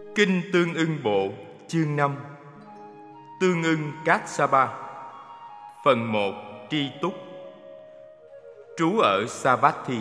Kinh Tương Ưng Bộ, chương 5. Tương Ưng Kassapa. Phần 1. Tri Túc. Trú ở Savatthi.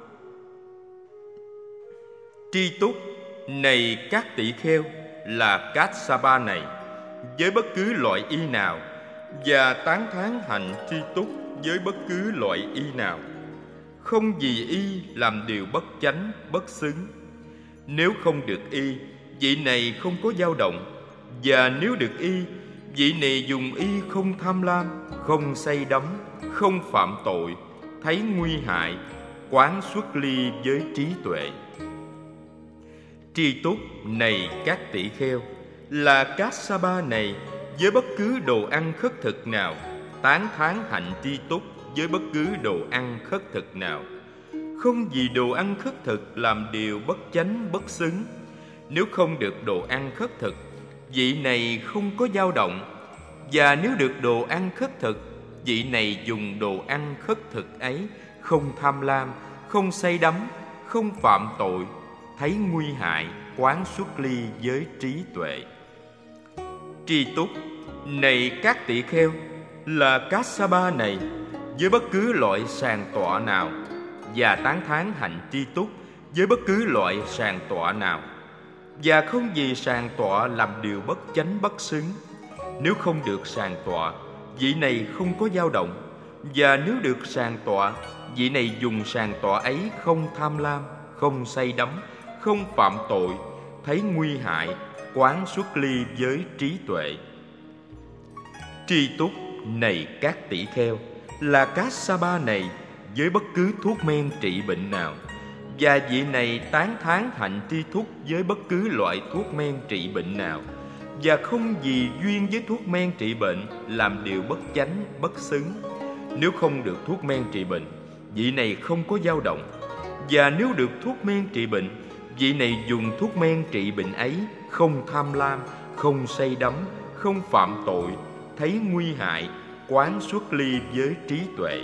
Tri Túc, này các tỷ kheo, là Kassapa này, với bất cứ loại y nào, và tán thán hạnh tri túc với bất cứ loại y nào. Không vì y làm điều bất chánh, bất xứng. Nếu không được y, vị này không có dao động, và nếu được y, vị này dùng y không tham lam, không say đắm, không phạm tội, thấy nguy hại, quán xuất ly với trí tuệ. Tri túc, này các tỷ kheo, là Kassapa này, với bất cứ đồ ăn khất thực nào, tán thán hạnh tri túc với bất cứ đồ ăn khất thực nào. Không vì đồ ăn khất thực làm điều bất chánh, bất xứng. Nếu không được đồ ăn khất thực, vị này không có dao động, và nếu được đồ ăn khất thực, vị này dùng đồ ăn khất thực ấy không tham lam, không say đắm, không phạm tội, thấy nguy hại, quán xuất ly với trí tuệ. Tri túc, này các tỷ kheo, là Kassapa này, với bất cứ loại sàng tọa nào, và tán thán hạnh tri túc với bất cứ loại sàng tọa nào, và không vì sàng tọa làm điều bất chánh, bất xứng. Nếu không được sàng tọa, vị này không có dao động, và nếu được sàng tọa, vị này dùng sàng tọa ấy không tham lam, không say đắm, không phạm tội, thấy nguy hại, quán xuất ly với trí tuệ. Tri túc, này các tỷ kheo, là Kassapa này, với bất cứ thuốc men trị bệnh nào, và vị này tán thán hạnh tri túc với bất cứ loại thuốc men trị bệnh nào, và không vì duyên với thuốc men trị bệnh làm điều bất chánh, bất xứng. Nếu không được thuốc men trị bệnh, vị này không có dao động, và nếu được thuốc men trị bệnh, vị này dùng thuốc men trị bệnh ấy không tham lam, không say đắm, không phạm tội, thấy nguy hại, quán xuất ly với trí tuệ.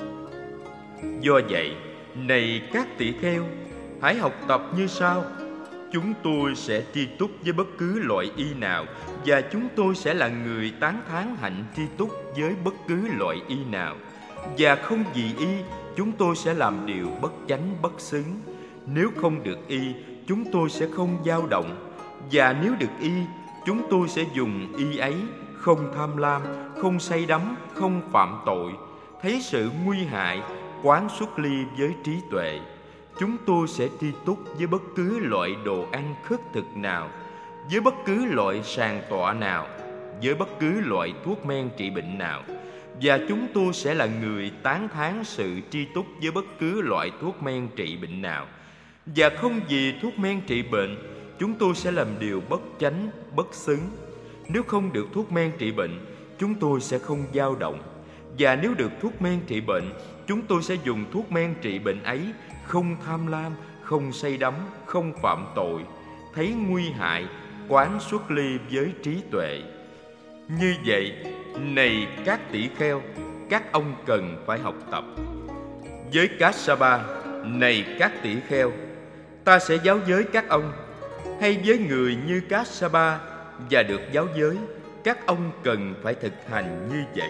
Do vậy, này các tỷ kheo, hãy học tập như sau. Chúng tôi sẽ tri túc với bất cứ loại y nào, và chúng tôi sẽ là người tán thán hạnh tri túc với bất cứ loại y nào, và không vì y, chúng tôi sẽ làm điều bất chánh, bất xứng. Nếu không được y, chúng tôi sẽ không dao động, và nếu được y, chúng tôi sẽ dùng y ấy không tham lam, không say đắm, không phạm tội, thấy sự nguy hại, quán xuất ly với trí tuệ. Chúng tôi sẽ tri túc với bất cứ loại đồ ăn khất thực nào, với bất cứ loại sàng tọa nào, với bất cứ loại thuốc men trị bệnh nào, và chúng tôi sẽ là người tán thán sự tri túc với bất cứ loại thuốc men trị bệnh nào. Và không vì thuốc men trị bệnh, chúng tôi sẽ làm điều bất chánh, bất xứng. Nếu không được thuốc men trị bệnh, chúng tôi sẽ không dao động, và nếu được thuốc men trị bệnh, chúng tôi sẽ dùng thuốc men trị bệnh ấy không tham lam, không say đắm, không phạm tội, thấy nguy hại, quán xuất ly với trí tuệ. Như vậy, này các tỷ kheo, các ông cần phải học tập. Với Kassapa, này các tỷ kheo, ta sẽ giáo giới các ông, hay với người như Kassapa và được giáo giới, các ông cần phải thực hành như vậy.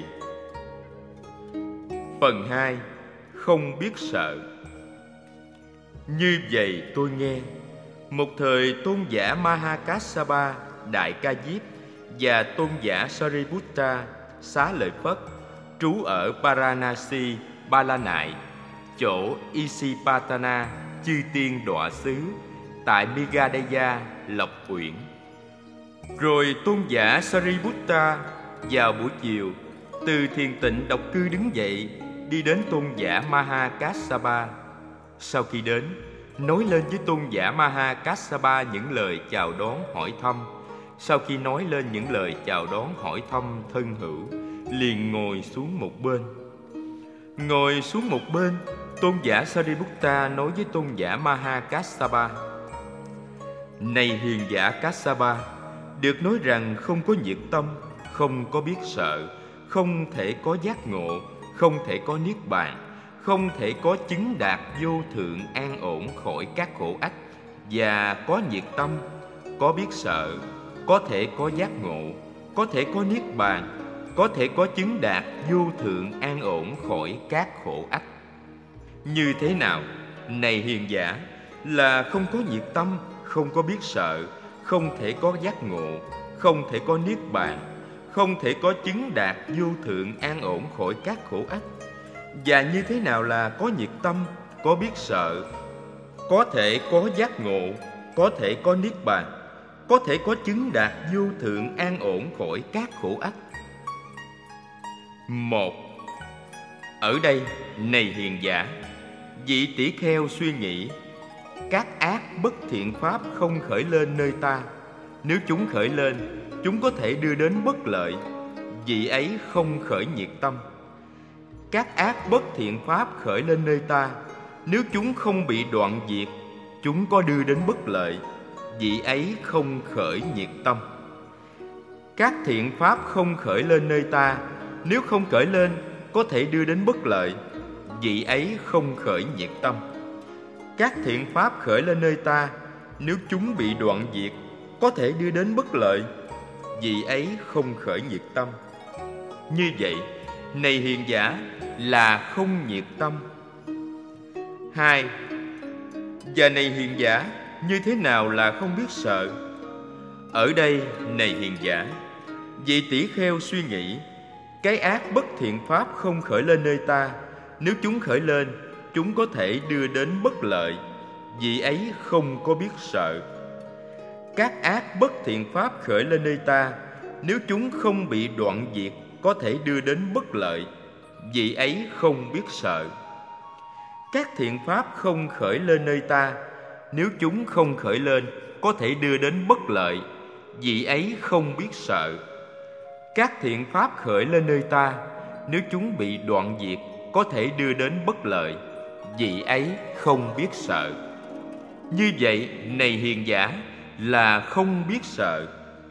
Phần 2. Không biết sợ. Như vậy tôi nghe, một thời tôn giả Mahakassapa, Đại Ca Diếp, và tôn giả Sariputta, Xá Lợi Phất, trú ở Paranasi, Ba La Nại, chỗ Isipatana, chư tiên đọa xứ, tại Migadaya, Lộc Uyển. Rồi tôn giả Sariputta vào buổi chiều từ thiền tịnh độc cư đứng dậy, đi đến tôn giả Mahakassapa. Sau khi đến, nói lên với tôn giả Mahakassapa những lời chào đón hỏi thăm. Sau khi nói lên những lời chào đón hỏi thăm thân hữu, liền ngồi xuống một bên. Ngồi xuống một bên, tôn giả Sariputta nói với tôn giả Mahakassapa: Này hiền giả Kassapa, được nói rằng không có nhiệt tâm, không có biết sợ, không thể có giác ngộ, không thể có niết bàn, không thể có chứng đạt vô thượng an ổn khỏi các khổ ách, và có nhiệt tâm, có biết sợ, có thể có giác ngộ, có thể có niết bàn, có thể có chứng đạt vô thượng an ổn khỏi các khổ ách. Như thế nào, này hiền giả, là không có nhiệt tâm, không có biết sợ, không thể có giác ngộ, không thể có niết bàn, không thể có chứng đạt vô thượng an ổn khỏi các khổ ách? Và như thế nào là có nhiệt tâm, có biết sợ, có thể có giác ngộ, có thể có niết bàn, có thể có chứng đạt vô thượng an ổn khỏi các khổ ách? Một. Ở đây, này hiền giả, vị tỷ kheo suy nghĩ, các ác bất thiện pháp không khởi lên nơi ta. Nếu chúng khởi lên, chúng có thể đưa đến bất lợi. Vị ấy không khởi nhiệt tâm. Các ác bất thiện pháp khởi lên nơi ta. Nếu chúng không bị đoạn diệt, chúng có đưa đến bất lợi. Vị ấy không khởi nhiệt tâm. Các thiện pháp không khởi lên nơi ta. Nếu không khởi lên, có thể đưa đến bất lợi. Vị ấy không khởi nhiệt tâm. Các thiện pháp khởi lên nơi ta. Nếu chúng bị đoạn diệt, có thể đưa đến bất lợi. Vị ấy không khởi nhiệt tâm. Như vậy, này hiền giả, là không nhiệt tâm. 2. Và này hiền giả, như thế nào là không biết sợ? Ở đây, này hiền giả, vị tỷ kheo suy nghĩ, cái ác bất thiện pháp không khởi lên nơi ta. Nếu chúng khởi lên, chúng có thể đưa đến bất lợi. Vị ấy không có biết sợ. Các ác bất thiện pháp khởi lên nơi ta. Nếu chúng không bị đoạn diệt, có thể đưa đến bất lợi. Vị ấy không biết sợ. Các thiện pháp không khởi lên nơi ta. Nếu chúng không khởi lên, có thể đưa đến bất lợi. Vị ấy không biết sợ. Các thiện pháp khởi lên nơi ta. Nếu chúng bị đoạn diệt, có thể đưa đến bất lợi. Vị ấy không biết sợ. Như vậy, này hiền giả, là không biết sợ.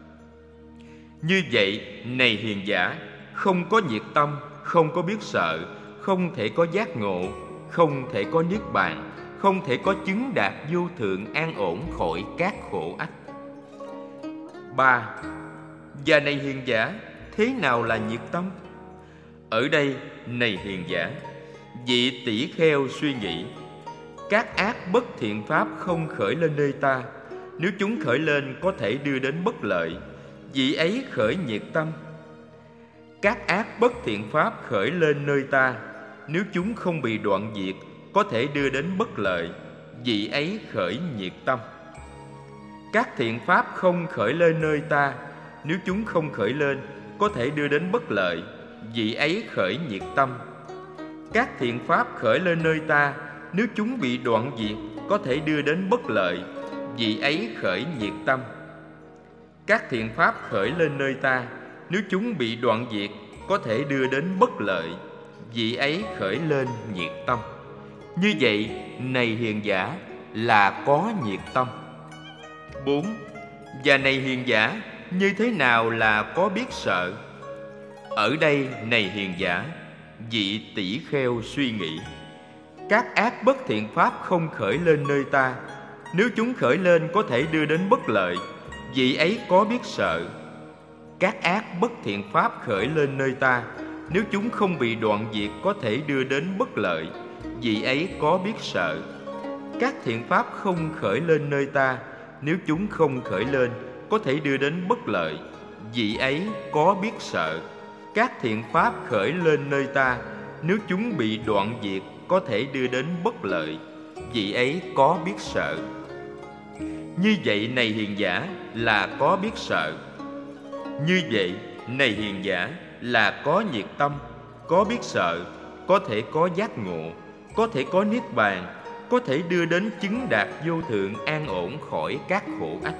Như vậy, này hiền giả, không có nhiệt tâm, không có biết sợ, không thể có giác ngộ, không thể có niết bàn, không thể có chứng đạt vô thượng an ổn khỏi các khổ ách. 3. Và này hiền giả, thế nào là nhiệt tâm? Ở đây, này hiền giả, vị tỷ kheo suy nghĩ, các ác bất thiện pháp không khởi lên nơi ta. Nếu chúng khởi lên, có thể đưa đến bất lợi. Vị ấy khởi nhiệt tâm. Các ác bất thiện pháp khởi lên nơi ta. Nếu chúng không bị đoạn diệt, có thể đưa đến bất lợi. Vị ấy khởi nhiệt tâm. Các thiện pháp không khởi lên nơi ta. Nếu chúng không khởi lên, có thể đưa đến bất lợi. Vị ấy khởi nhiệt tâm. Các thiện pháp khởi lên nơi ta. Nếu chúng bị đoạn diệt, có thể đưa đến bất lợi. Vị ấy khởi nhiệt tâm. Các thiện pháp khởi lên nơi ta. Nếu chúng bị đoạn diệt, có thể đưa đến bất lợi. Vị ấy khởi lên nhiệt tâm. Như vậy, này hiền giả, là có nhiệt tâm. 4. Và này hiền giả, như thế nào là có biết sợ? Ở đây, này hiền giả, vị tỷ kheo suy nghĩ, các ác bất thiện pháp không khởi lên nơi ta. Nếu chúng khởi lên, có thể đưa đến bất lợi. Vị ấy có biết sợ. Các ác bất thiện pháp khởi lên nơi ta. Nếu chúng không bị đoạn diệt, có thể đưa đến bất lợi. Vị ấy có biết sợ. Các thiện pháp không khởi lên nơi ta. Nếu chúng không khởi lên, có thể đưa đến bất lợi. Vị ấy có biết sợ. Các thiện pháp khởi lên nơi ta. Nếu chúng bị đoạn diệt, có thể đưa đến bất lợi. Vị ấy có biết sợ. Như vậy, này hiền giả, là có biết sợ. Như vậy, này hiền giả, là có nhiệt tâm, có biết sợ, có thể có giác ngộ, có thể có niết bàn, có thể đưa đến chứng đạt vô thượng an ổn khỏi các khổ ách.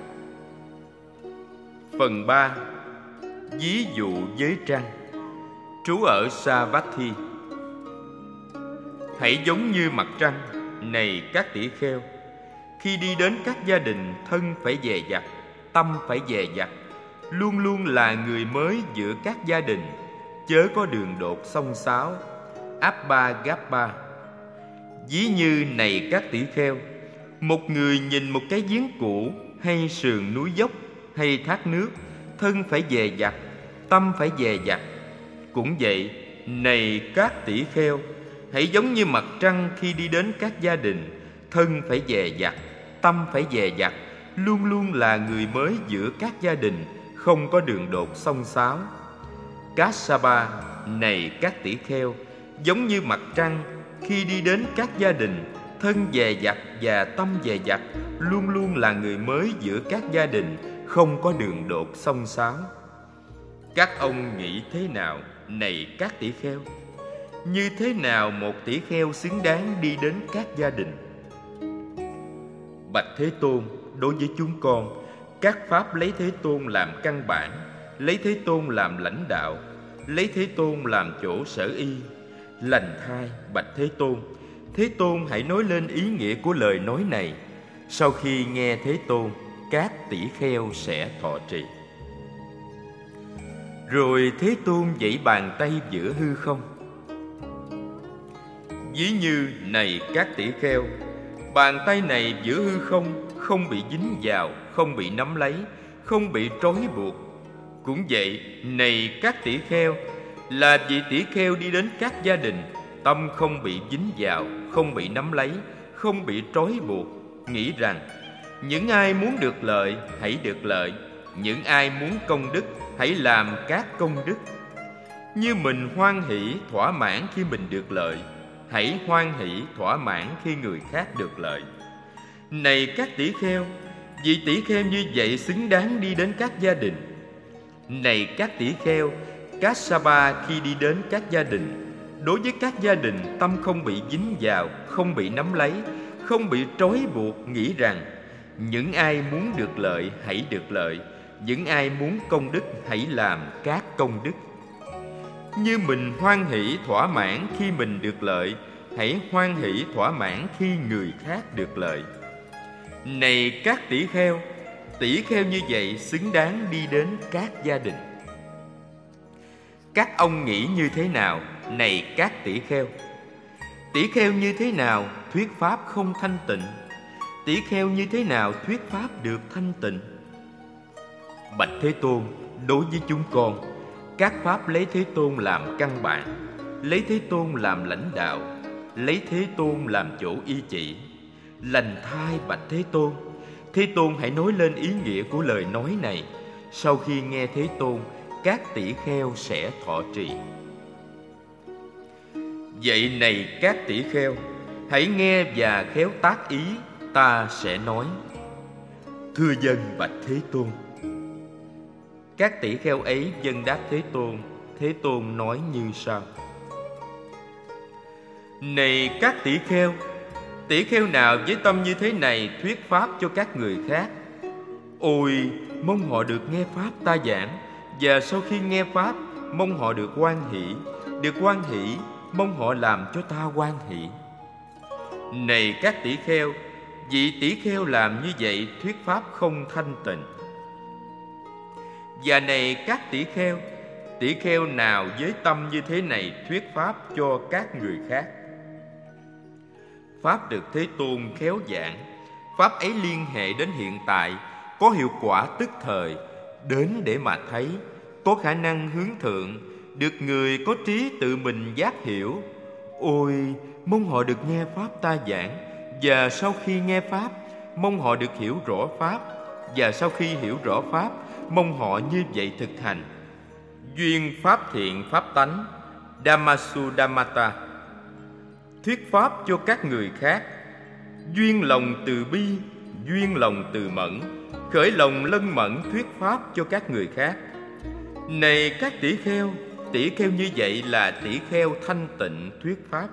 Phần 3. Ví dụ với trăng. Trú ở Savatthi. Hãy giống như mặt trăng, này các tỷ kheo. Khi đi đến các gia đình, thân phải dè dặt, tâm phải dè dặt, luôn luôn là người mới giữa các gia đình, chớ có đường đột xông xáo. Abhagappa. Ví như này các tỷ kheo, một người nhìn một cái giếng cũ, hay sườn núi dốc hay thác nước, thân phải dè dặt, tâm phải dè dặt. Cũng vậy, này các tỷ kheo, hãy giống như mặt trăng khi đi đến các gia đình, thân phải dè dặt, tâm phải dè dặt, luôn luôn là người mới giữa các gia đình, không có đường đột xông xáo. Kassapa, này các tỷ kheo, giống như mặt trăng khi đi đến các gia đình, thân dè dặt và tâm dè dặt, luôn luôn là người mới giữa các gia đình, không có đường đột xông xáo. Các ông nghĩ thế nào, này các tỷ kheo? Như thế nào một tỷ kheo xứng đáng đi đến các gia đình? Bạch Thế Tôn, đối với chúng con, các pháp lấy Thế Tôn làm căn bản, lấy Thế Tôn làm lãnh đạo, lấy Thế Tôn làm chỗ sở y. Lành thai, bạch Thế Tôn, Thế Tôn hãy nói lên ý nghĩa của lời nói này. Sau khi nghe Thế Tôn, các tỷ kheo sẽ thọ trì. Rồi Thế Tôn giãy bàn tay giữa hư không. Ví như, này các tỷ kheo, bàn tay này giữa hư không, không bị dính vào, không bị nắm lấy, không bị trói buộc. Cũng vậy, này các tỷ kheo, là vị tỷ kheo đi đến các gia đình, tâm không bị dính vào, không bị nắm lấy, không bị trói buộc, nghĩ rằng những ai muốn được lợi hãy được lợi, những ai muốn công đức hãy làm các công đức. Như mình hoan hỷ thỏa mãn khi mình được lợi, hãy hoan hỷ thỏa mãn khi người khác được lợi. Này các tỷ kheo, vị tỷ kheo như vậy xứng đáng đi đến các gia đình. Này các tỷ kheo, Kassapa khi đi đến các gia đình, đối với các gia đình tâm không bị dính vào, không bị nắm lấy, không bị trói buộc, nghĩ rằng những ai muốn được lợi hãy được lợi, những ai muốn công đức hãy làm các công đức. Như mình hoan hỷ thỏa mãn khi mình được lợi, hãy hoan hỷ thỏa mãn khi người khác được lợi. Này các tỷ kheo như vậy xứng đáng đi đến các gia đình. Các ông nghĩ như thế nào, này các tỷ kheo? Tỷ kheo như thế nào thuyết pháp không thanh tịnh? Tỷ kheo như thế nào thuyết pháp được thanh tịnh? Bạch Thế Tôn, đối với chúng con, các pháp lấy Thế Tôn làm căn bản, lấy Thế Tôn làm lãnh đạo, lấy Thế Tôn làm chỗ y chỉ. Lành thai, bạch Thế Tôn, Thế Tôn hãy nói lên ý nghĩa của lời nói này. Sau khi nghe Thế Tôn, các tỷ kheo sẽ thọ trì. Vậy này các tỷ kheo, hãy nghe và khéo tác ý, ta sẽ nói. Thưa dân bạch Thế Tôn. Các tỷ kheo ấy vâng đáp Thế Tôn. Thế Tôn nói như sau: Này các tỷ kheo nào với tâm như thế này thuyết pháp cho các người khác, ôi mong họ được nghe pháp ta giảng, và sau khi nghe pháp mong họ được hoan hỷ, mong họ làm cho ta hoan hỷ. Này các tỷ kheo, vị tỷ kheo làm như vậy thuyết pháp không thanh tịnh. Và này các tỷ kheo nào với tâm như thế này thuyết pháp cho các người khác. Pháp được Thế Tôn khéo giảng, pháp ấy liên hệ đến hiện tại, có hiệu quả tức thời, đến để mà thấy, có khả năng hướng thượng, được người có trí tự mình giác hiểu. Ôi, mong họ được nghe pháp ta giảng, và sau khi nghe pháp, mong họ được hiểu rõ pháp, và sau khi hiểu rõ pháp, mong họ như vậy thực hành. Duyên pháp thiện pháp tánh, Dhammasudammata, thuyết pháp cho các người khác. Duyên lòng từ bi, duyên lòng từ mẫn, khởi lòng lân mẫn thuyết pháp cho các người khác. Này các tỷ kheo như vậy là tỷ kheo thanh tịnh thuyết pháp.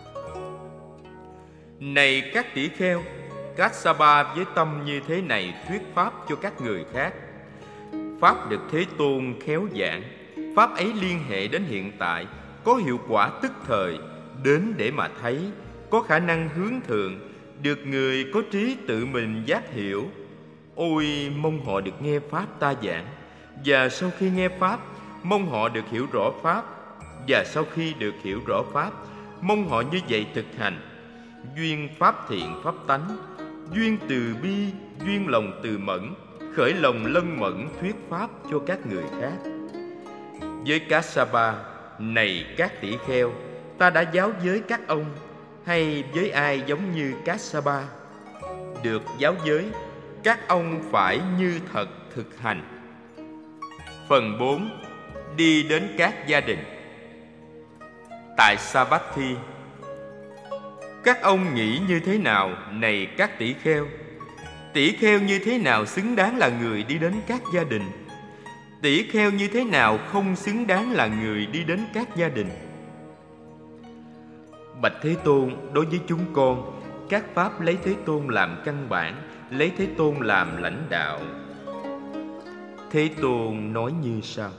Này các tỷ kheo, Kassapa với tâm như thế này thuyết pháp cho các người khác. Pháp được Thế Tôn khéo giảng, pháp ấy liên hệ đến hiện tại, có hiệu quả tức thời, đến để mà thấy, có khả năng hướng thượng, được người có trí tự mình giác hiểu. Ôi, mong họ được nghe pháp ta giảng, và sau khi nghe pháp, mong họ được hiểu rõ pháp, và sau khi được hiểu rõ pháp, mong họ như vậy thực hành. Duyên pháp thiện pháp tánh, duyên từ bi, duyên lòng từ mẫn, khởi lòng lân mẫn thuyết pháp cho các người khác. Với Kassapa, này các tỷ kheo, ta đã giáo giới các ông, hay với ai giống như Kassapa? Được giáo giới, các ông phải như thật thực hành. Phần 4. Đi đến các gia đình. Tại Savatthi, các ông nghĩ như thế nào, này các tỷ kheo? Tỷ kheo như thế nào xứng đáng là người đi đến các gia đình? Tỷ kheo như thế nào không xứng đáng là người đi đến các gia đình? Bạch Thế Tôn, đối với chúng con, các pháp lấy Thế Tôn làm căn bản, lấy Thế Tôn làm lãnh đạo. Thế Tôn nói như sau: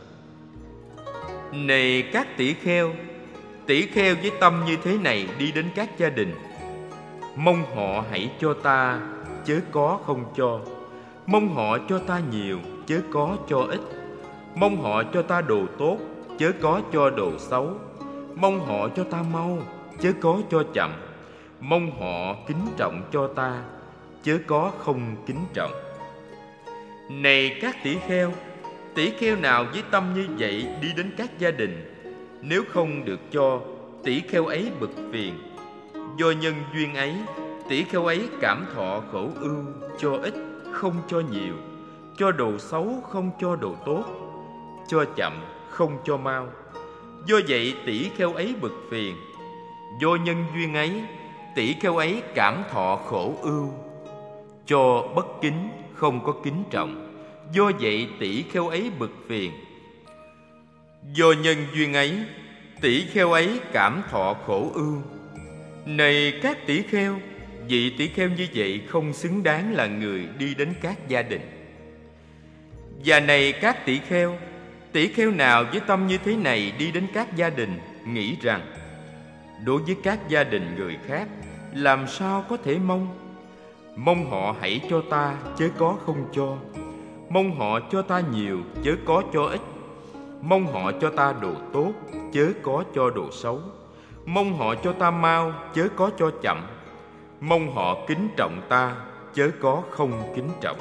Này các tỷ kheo với tâm như thế này đi đến các gia đình. Mong họ hãy cho ta, chớ có không cho. Mong họ cho ta nhiều, chớ có cho ít. Mong họ cho ta đồ tốt, chớ có cho đồ xấu. Mong họ cho ta mau, chớ có cho chậm. Mong họ kính trọng cho ta, chớ có không kính trọng. Này các tỷ kheo nào với tâm như vậy đi đến các gia đình, nếu không được cho, tỷ kheo ấy bực phiền. Do nhân duyên ấy, tỷ kheo ấy cảm thọ khổ ưu, cho ít không cho nhiều, cho đồ xấu không cho đồ tốt, cho chậm không cho mau. Do vậy tỷ kheo ấy bực phiền. Do nhân duyên ấy, tỷ kheo ấy cảm thọ khổ ưu, cho bất kính không có kính trọng. Do vậy tỷ kheo ấy bực phiền. Do nhân duyên ấy, tỷ kheo ấy cảm thọ khổ ưu. Này các tỷ kheo, vị tỷ kheo như vậy không xứng đáng là người đi đến các gia đình. Và này các tỷ kheo nào với tâm như thế này đi đến các gia đình, nghĩ rằng đối với các gia đình người khác, làm sao có thể mong họ hãy cho ta, chớ có không cho. Mong họ cho ta nhiều, chớ có cho ít. Mong họ cho ta đồ tốt, chớ có cho đồ xấu. Mong họ cho ta mau, chớ có cho chậm. Mong họ kính trọng ta, chớ có không kính trọng.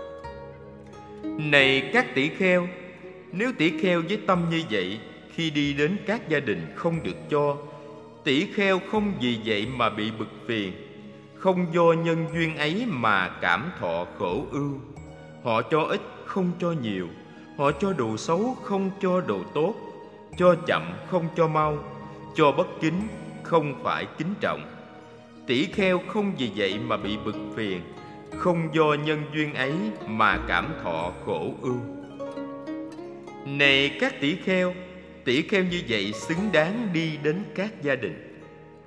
Này các tỷ kheo, nếu tỷ kheo với tâm như vậy, khi đi đến các gia đình không được cho, tỷ kheo không vì vậy mà bị bực phiền, không do nhân duyên ấy mà cảm thọ khổ ưu. Họ cho ít không cho nhiều, họ cho đồ xấu không cho đồ tốt, cho chậm không cho mau, cho bất kính không phải kính trọng. Tỷ kheo không vì vậy mà bị bực phiền, không do nhân duyên ấy mà cảm thọ khổ ưu. Này các tỷ kheo như vậy xứng đáng đi đến các gia đình.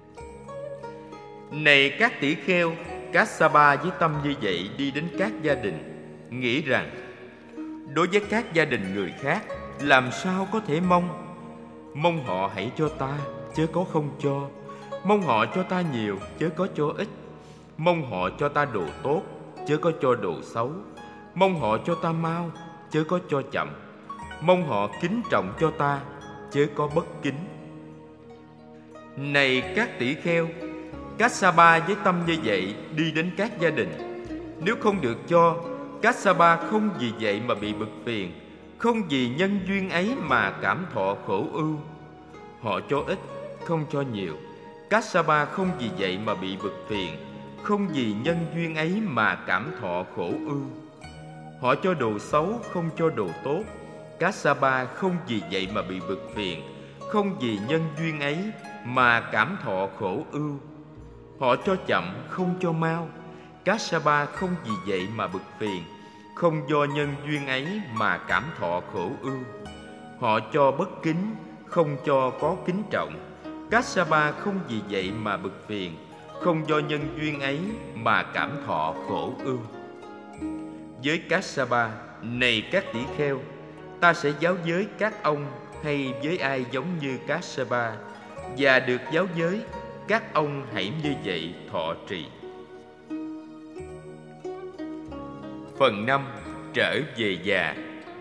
Này các tỷ kheo, Kassapa với tâm như vậy đi đến các gia đình, nghĩ rằng đối với các gia đình người khác, làm sao có thể mong họ hãy cho ta, chớ có không cho. Mong họ cho ta nhiều, chớ có cho ít. Mong họ cho ta đồ tốt, chớ có cho đồ xấu. Mong họ cho ta mau, chớ có cho chậm. Mong họ kính trọng cho ta, chớ có bất kính. Này các tỷ kheo, Kassapa với tâm như vậy đi đến các gia đình, nếu không được cho, Kassapa không vì vậy mà bị bực phiền, không vì nhân duyên ấy mà cảm thọ khổ ưu. Họ cho ít, không cho nhiều, Kassapa không vì vậy mà bị bực phiền, không vì nhân duyên ấy mà cảm thọ khổ ưu. Họ cho đồ xấu, không cho đồ tốt, Kassapa không vì vậy mà bị bực phiền, không vì nhân duyên ấy mà cảm thọ khổ ưu. Họ cho chậm, không cho mau, Kassapa không vì vậy mà bực phiền, không do nhân duyên ấy mà cảm thọ khổ ưu. Họ cho bất kính, không cho có kính trọng, Kassapa không vì vậy mà bực phiền, không do nhân duyên ấy mà cảm thọ khổ ưu. Với Kassapa, này các tỷ kheo, ta sẽ giáo giới các ông hay với ai giống như Kassapa, và được giáo giới, các ông hãy như vậy thọ trì. Phần 5. Trở về già.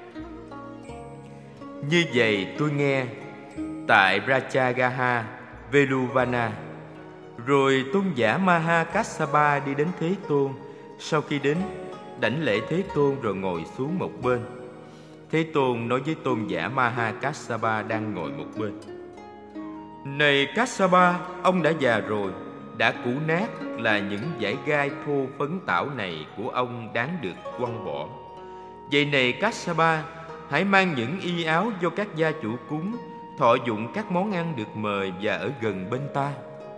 Như vậy tôi nghe tại Rajagaha, Veluvana. Rồi tôn giả Maha Kassapa đi đến Thế Tôn sau khi đến, đảnh lễ Thế Tôn rồi ngồi xuống một bên. Thế Tôn nói với tôn giả Maha Kassapa đang ngồi một bên: Này Kassapa, ông đã già rồi, đã cũ nát, là những dải gai thô phấn tảo này của ông đáng được quăng bỏ. Vậy này Kassapa, hãy mang những y áo do các gia chủ cúng, thọ dụng các món ăn được mời và ở gần bên ta.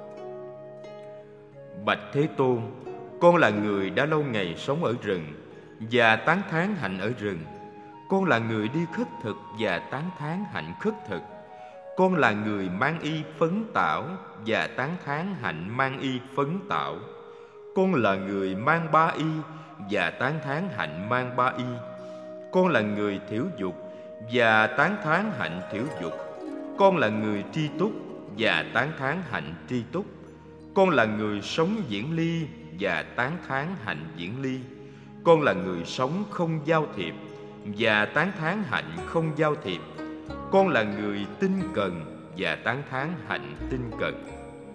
Bạch Thế Tôn, con là người đã lâu ngày sống ở rừng và tán thán hạnh ở rừng. Con là người đi khất thực và tán thán hạnh khất thực. Con là người mang y phấn tảo và tán thán hạnh mang y phấn tảo. Con là người mang ba y và tán thán hạnh mang ba y. Con là người thiểu dục và tán thán hạnh thiểu dục. Con là người tri túc và tán thán hạnh tri túc. Con là người sống diễn ly và tán thán hạnh diễn ly. Con là người sống không giao thiệp và tán thán hạnh không giao thiệp. Con là người tinh cần và tán thán hạnh tinh cần.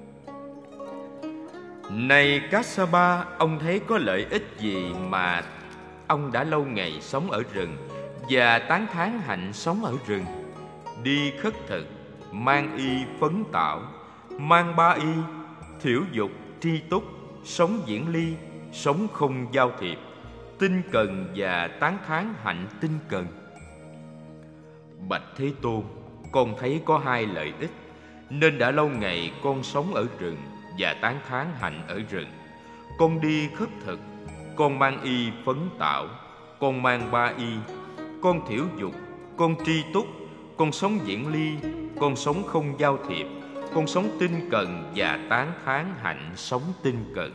Này Kassapa, ông thấy có lợi ích gì mà ông đã lâu ngày sống ở rừng và tán thán hạnh sống ở rừng? Đi khất thực, mang y phấn tảo, mang ba y, thiểu dục, tri túc, sống diễn ly, sống không giao thiệp, tinh cần và tán thán hạnh tinh cần. Bạch Thế Tôn, con thấy có hai lợi ích, nên đã lâu ngày con sống ở rừng và tán thán hạnh ở rừng. Con đi khất thực, con mang y phấn tảo, con mang ba y, con thiểu dục, con tri túc, con sống diễn ly, con sống không giao thiệp, con sống tinh cần và tán thán hạnh sống tinh cần.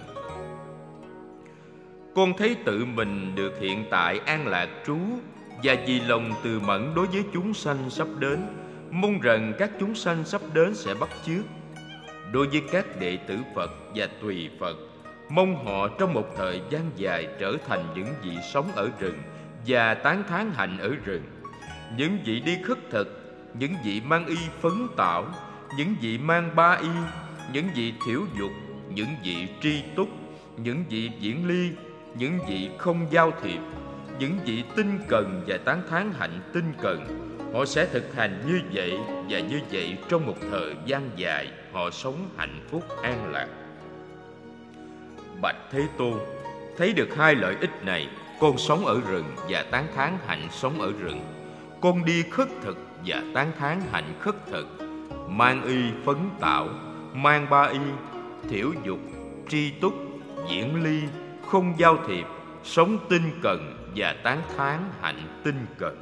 Con thấy tự mình được hiện tại an lạc trú, và vì lòng từ mẫn đối với chúng sanh sắp đến, mong rằng các chúng sanh sắp đến sẽ bắt chước. Đối với các đệ tử Phật và tùy Phật, mong họ trong một thời gian dài trở thành những vị sống ở rừng và tán thán hạnh ở rừng, những vị đi khất thực, những vị mang y phấn tảo, những vị mang ba y, những vị thiểu dục, những vị tri túc, những vị diễn ly, những vị không giao thiệp, những vị tinh cần và tán thán hạnh tinh cần. Họ sẽ thực hành như vậy, và như vậy trong một thời gian dài họ sống hạnh phúc an lạc. Bạch Thế Tôn, thấy được hai lợi ích này, con sống ở rừng và tán thán hạnh sống ở rừng. Con đi khất thực và tán thán hạnh khất thực, mang y phấn tảo, mang ba y, thiểu dục, tri túc, diễn ly, không giao thiệp, sống tinh cần và tán thán hạnh tinh cần.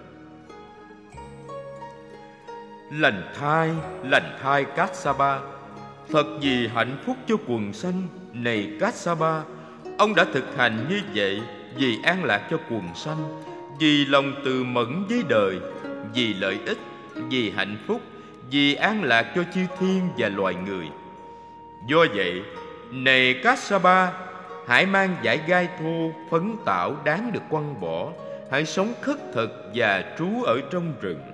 Lành thai Kassapa, thật vì hạnh phúc cho quần sanh. Này Kassapa, ông đã thực hành như vậy vì an lạc cho quần sanh, vì lòng từ mẫn với đời, vì lợi ích, vì hạnh phúc, vì an lạc cho chư thiên và loài người. Do vậy, này Kassapa, hãy mang dải gai thô phấn tảo đáng được quăng bỏ, hãy sống khất thực và trú ở trong rừng.